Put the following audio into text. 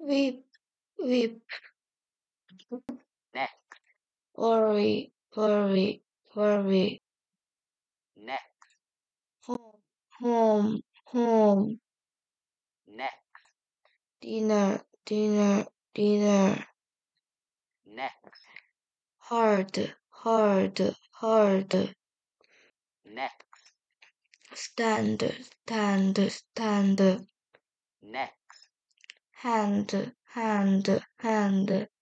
weep, weep, neck, worry, worry, worry, neck, home, home, home, neck, dinner, dinner, dinner, neck, hard, hard, hard, neck, stand, stand, stand, neck, hand, hand, hand,